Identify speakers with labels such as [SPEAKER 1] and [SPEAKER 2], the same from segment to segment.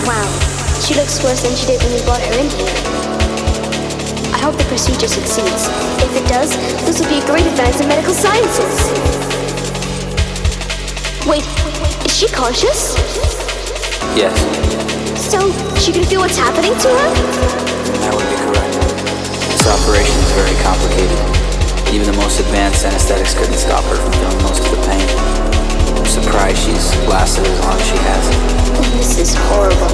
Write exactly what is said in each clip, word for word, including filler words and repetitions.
[SPEAKER 1] Wow, she looks worse than she did when we brought her in here. I hope the procedure succeeds. If it does, this will be a great advance in medical sciences. Wait, is she conscious?
[SPEAKER 2] Yes.
[SPEAKER 1] So, she can feel what's happening to her?
[SPEAKER 2] That would be correct. This operation is very complicated. Even the most advanced anesthetics couldn't stop her from feeling most of the pain. I'm surprised she's lasted as long as she has.
[SPEAKER 1] This is horrible.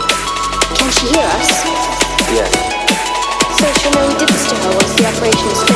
[SPEAKER 1] Can she hear us?
[SPEAKER 2] Yes.
[SPEAKER 1] So she'll know we did this to her once the operation is finished.